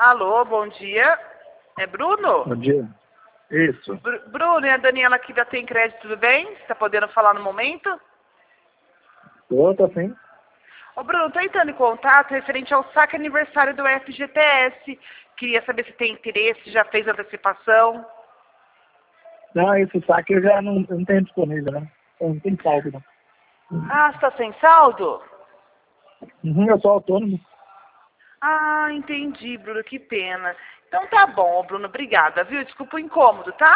Alô, bom dia. É Bruno? Bom dia. Isso. Bruno, é a Daniela aqui da Tem Crédito, tudo bem? Você está podendo falar no momento? Tá sim. Ô Bruno, estou entrando em contato referente ao saque aniversário do FGTS. Queria saber se tem interesse, já fez antecipação. Não, esse saque eu já não tenho disponível, né? Eu não tenho saldo, não. Ah, você está sem saldo? Eu sou autônomo. Ah, entendi, Bruno, que pena. Então tá bom, Bruno, obrigada, viu? Desculpa o incômodo, tá?